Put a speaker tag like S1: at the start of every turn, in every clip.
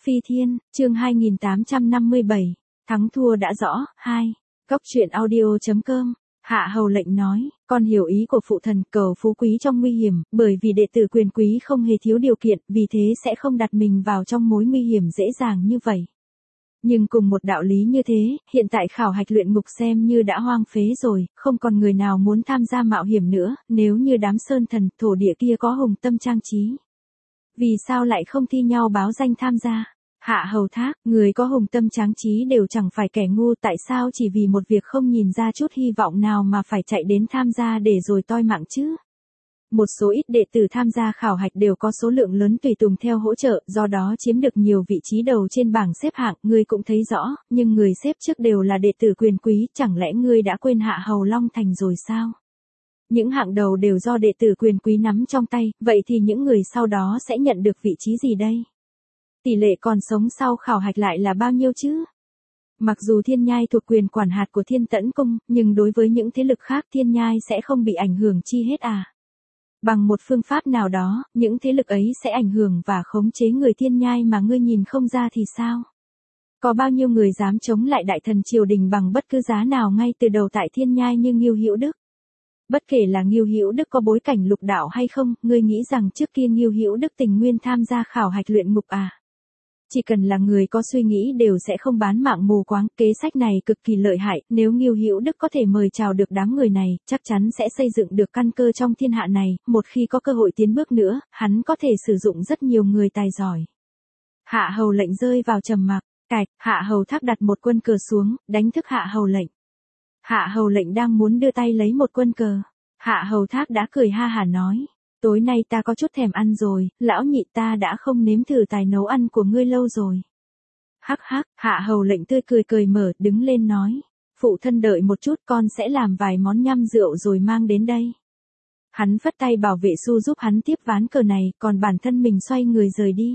S1: Phi Thiên, chương 2857, thắng thua đã rõ, 2. Cốc truyện audio.com, Hạ Hầu lệnh nói, con hiểu ý của phụ thần, cầu phú quý trong nguy hiểm, bởi vì đệ tử quyền quý không hề thiếu điều kiện, vì thế sẽ không đặt mình vào trong mối nguy hiểm dễ dàng như vậy. Nhưng cùng một đạo lý như thế, hiện tại khảo hạch luyện ngục xem như đã hoang phế rồi, không còn người nào muốn tham gia mạo hiểm nữa, nếu như đám sơn thần, thổ địa kia có hùng tâm trang trí. Vì sao lại không thi nhau báo danh tham gia? Hạ Hầu Thác, người có hùng tâm tráng trí đều chẳng phải kẻ ngu, tại sao chỉ vì một việc không nhìn ra chút hy vọng nào mà phải chạy đến tham gia để rồi toi mạng chứ? Một số ít đệ tử tham gia khảo hạch đều có số lượng lớn tùy tùng theo hỗ trợ, do đó chiếm được nhiều vị trí đầu trên bảng xếp hạng, ngươi cũng thấy rõ, nhưng người xếp trước đều là đệ tử quyền quý, chẳng lẽ ngươi đã quên Hạ Hầu Long Thành rồi sao? Những hạng đầu đều do đệ tử quyền quý nắm trong tay, vậy thì những người sau đó sẽ nhận được vị trí gì đây? Tỷ lệ còn sống sau khảo hạch lại là bao nhiêu chứ? Mặc dù Thiên Nhai thuộc quyền quản hạt của Thiên Tẫn Cung, nhưng đối với những thế lực khác Thiên Nhai sẽ không bị ảnh hưởng chi hết à? Bằng một phương pháp nào đó, những thế lực ấy sẽ ảnh hưởng và khống chế người Thiên Nhai mà ngươi nhìn không ra thì sao? Có bao nhiêu người dám chống lại đại thần triều đình bằng bất cứ giá nào ngay từ đầu tại Thiên Nhai như Ngưu Hữu Đức? Bất kể là Ngưu Hữu Đức có bối cảnh lục đạo hay không, ngươi nghĩ rằng trước kia Ngưu Hữu Đức tình nguyên tham gia khảo hạch luyện ngục à? Chỉ cần là người có suy nghĩ đều sẽ không bán mạng mù quáng, kế sách này cực kỳ lợi hại, nếu Ngưu Hữu Đức có thể mời chào được đám người này, chắc chắn sẽ xây dựng được căn cơ trong thiên hạ này, một khi có cơ hội tiến bước nữa, hắn có thể sử dụng rất nhiều người tài giỏi. Hạ Hầu lệnh rơi vào trầm mặc, Hạ Hầu Thác đặt một quân cờ xuống, đánh thức Hạ Hầu lệnh. Hạ Hầu lệnh đang muốn đưa tay lấy một quân cờ, Hạ Hầu Thác đã cười ha hả nói. Tối nay ta có chút thèm ăn rồi, lão nhị ta đã không nếm thử tài nấu ăn của ngươi lâu rồi. Hắc hắc, Hạ Hầu lệnh tươi cười cười mở, đứng lên nói. Phụ thân đợi một chút, con sẽ làm vài món nhăm rượu rồi mang đến đây. Hắn phất tay bảo vệ su giúp hắn tiếp ván cờ này, còn bản thân mình xoay người rời đi.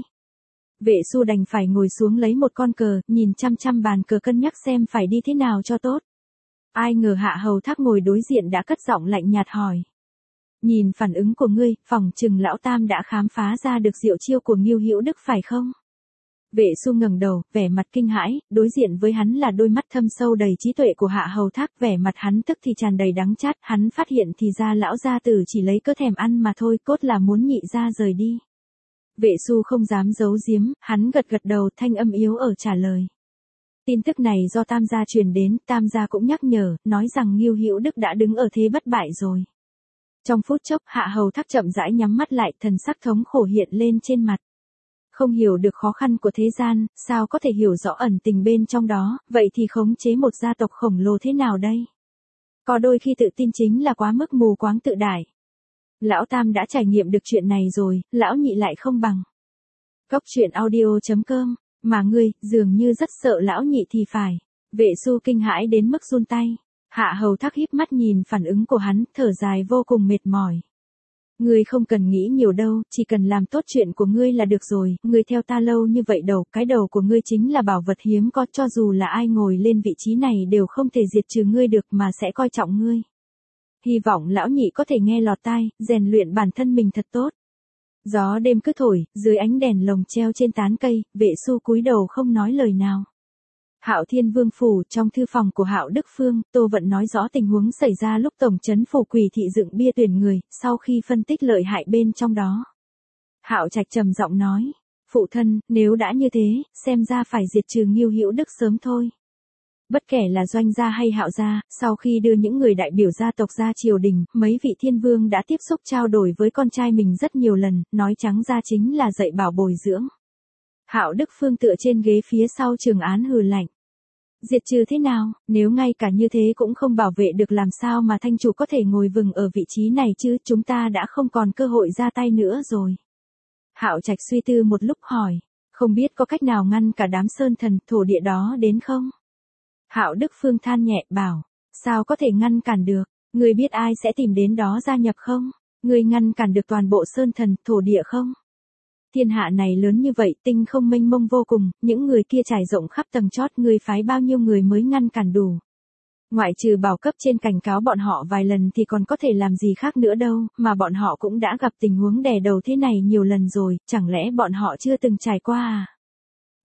S1: Vệ su đành phải ngồi xuống lấy một con cờ, nhìn chăm chăm bàn cờ cân nhắc xem phải đi thế nào cho tốt. Ai ngờ Hạ Hầu Thác ngồi đối diện đã cất giọng lạnh nhạt hỏi. Nhìn phản ứng của ngươi, phỏng chừng lão tam đã khám phá ra được diệu chiêu của Ngưu Hữu Đức phải không? Vệ Su ngẩng đầu, vẻ mặt kinh hãi, đối diện với hắn là đôi mắt thâm sâu đầy trí tuệ của Hạ Hầu Thác, vẻ mặt hắn tức thì tràn đầy đắng chát, hắn phát hiện thì ra lão gia tử chỉ lấy cớ thèm ăn mà thôi, cốt là muốn nhị gia rời đi. Vệ Su không dám giấu giếm, hắn gật gật đầu, thanh âm yếu ở trả lời. Tin tức này do Tam gia truyền đến, Tam gia cũng nhắc nhở, nói rằng Ngưu Hữu Đức đã đứng ở thế bất bại rồi. Trong phút chốc, Hạ Hầu Thác chậm rãi nhắm mắt lại, thần sắc thống khổ hiện lên trên mặt. Không hiểu được khó khăn của thế gian, sao có thể hiểu rõ ẩn tình bên trong đó, vậy thì khống chế một gia tộc khổng lồ thế nào đây? Có đôi khi tự tin chính là quá mức mù quáng tự đại. Lão Tam đã trải nghiệm được chuyện này rồi, lão nhị lại không bằng. Cốc truyện audio.com, mà ngươi, dường như rất sợ lão nhị thì phải. Vệ Su kinh hãi đến mức run tay. Hạ Hầu Thác híp mắt nhìn phản ứng của hắn, thở dài vô cùng mệt mỏi. Ngươi không cần nghĩ nhiều đâu, chỉ cần làm tốt chuyện của ngươi là được rồi, ngươi theo ta lâu như vậy cái đầu của ngươi chính là bảo vật hiếm có, cho dù là ai ngồi lên vị trí này đều không thể diệt trừ ngươi được mà sẽ coi trọng ngươi. Hy vọng lão nhị có thể nghe lọt tai, rèn luyện bản thân mình thật tốt. Gió đêm cứ thổi, dưới ánh đèn lồng treo trên tán cây, Vệ Su cúi đầu không nói lời nào. Hạo Thiên Vương phủ, trong thư phòng của Hạo Đức Phương, Tô Vận nói rõ tình huống xảy ra lúc tổng trấn phủ Quỷ thị dựng bia tuyển người, sau khi phân tích lợi hại bên trong đó. Hạo Trạch trầm giọng nói, phụ thân, nếu đã như thế, xem ra phải diệt trừ Ngưu Hữu Đức sớm thôi. Bất kể là Doanh gia hay Hạo gia, sau khi đưa những người đại biểu gia tộc ra triều đình, mấy vị thiên vương đã tiếp xúc trao đổi với con trai mình rất nhiều lần, nói trắng ra chính là dạy bảo bồi dưỡng. Hạo Đức Phương tựa trên ghế phía sau Trường Án hừ lạnh. Diệt trừ thế nào, nếu ngay cả như thế cũng không bảo vệ được làm sao mà thanh chủ có thể ngồi vững ở vị trí này chứ, chúng ta đã không còn cơ hội ra tay nữa rồi. Hạo Trạch suy tư một lúc hỏi, không biết có cách nào ngăn cả đám sơn thần thổ địa đó đến không? Hạo Đức Phương than nhẹ bảo, sao có thể ngăn cản được, ngươi biết ai sẽ tìm đến đó gia nhập không? Ngươi ngăn cản được toàn bộ sơn thần thổ địa không? Thiên hạ này lớn như vậy, tinh không mênh mông vô cùng, những người kia trải rộng khắp tầng chót, ngươi phái bao nhiêu người mới ngăn cản đủ. Ngoại trừ bảo cấp trên cảnh cáo bọn họ vài lần thì còn có thể làm gì khác nữa đâu, mà bọn họ cũng đã gặp tình huống đè đầu thế này nhiều lần rồi, chẳng lẽ bọn họ chưa từng trải qua à?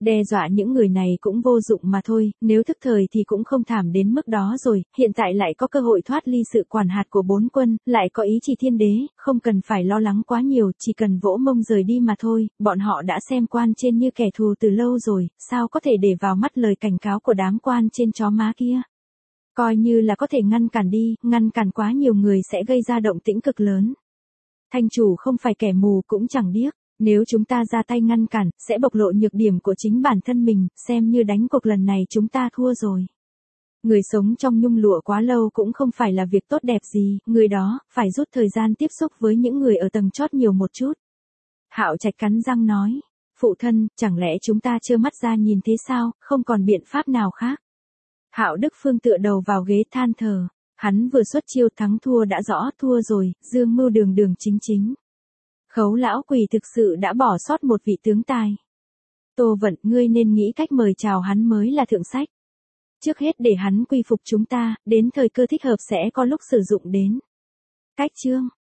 S1: Đe dọa những người này cũng vô dụng mà thôi, nếu thức thời thì cũng không thảm đến mức đó rồi, hiện tại lại có cơ hội thoát ly sự quản hạt của 4 quân, lại có ý chỉ thiên đế, không cần phải lo lắng quá nhiều, chỉ cần vỗ mông rời đi mà thôi, bọn họ đã xem quan trên như kẻ thù từ lâu rồi, sao có thể để vào mắt lời cảnh cáo của đám quan trên chó má kia. Coi như là có thể ngăn cản đi, ngăn cản quá nhiều người sẽ gây ra động tĩnh cực lớn. Thanh chủ không phải kẻ mù cũng chẳng điếc. Nếu chúng ta ra tay ngăn cản, sẽ bộc lộ nhược điểm của chính bản thân mình, xem như đánh cuộc lần này chúng ta thua rồi. Người sống trong nhung lụa quá lâu cũng không phải là việc tốt đẹp gì, người đó, phải rút thời gian tiếp xúc với những người ở tầng chót nhiều một chút. Hạo Trạch cắn răng nói, phụ thân, chẳng lẽ chúng ta trơ mắt ra nhìn thế sao, không còn biện pháp nào khác. Hạo Đức Phương tựa đầu vào ghế than thở, hắn vừa xuất chiêu thắng thua đã rõ, thua rồi, dương mưu đường đường chính chính. Khấu lão quỷ thực sự đã bỏ sót một vị tướng tài. Tô Vận, ngươi nên nghĩ cách mời chào hắn mới là thượng sách. Trước hết để hắn quy phục chúng ta, đến thời cơ thích hợp sẽ có lúc sử dụng đến. Cách chương